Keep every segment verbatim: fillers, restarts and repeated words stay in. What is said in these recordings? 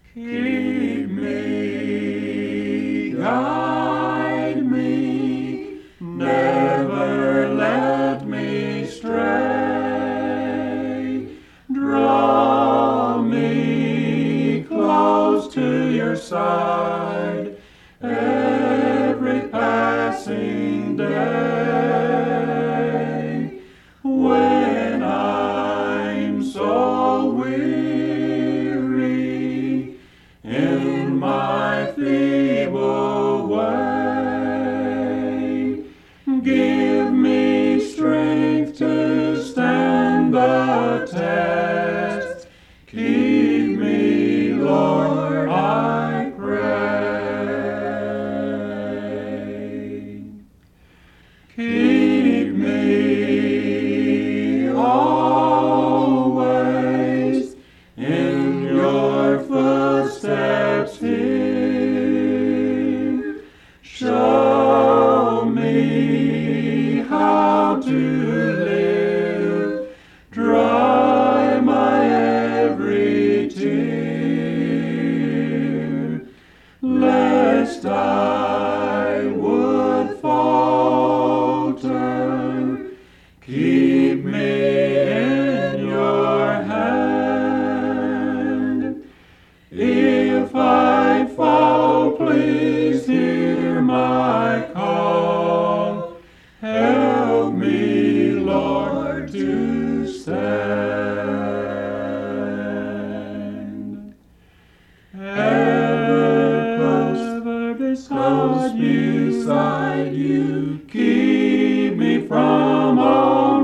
Keep me, guide me, never let me stray. Draw me close to your side every passing day. When I'm so weary in my feeble way, give me strength to stand the test. Keep me, Lord, I pray. Keep me always in your footsteps here. Show me how to live. Dry my every tear, lest I would falter. Keep me in your hand. If I fall, please hear my call. Help me, Lord, to stand. Ever beside you, beside you, keep me from all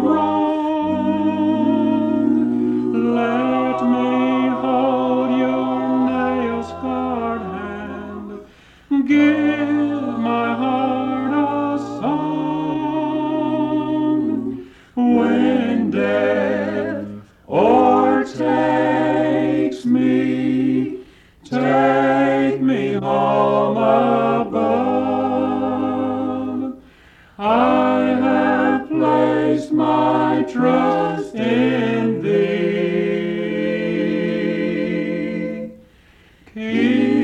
wrong. Let me hold your nail-scarred hand. Give my heart a song. When death o'ertakes me, take me home above. I have placed my trust in thee. Keep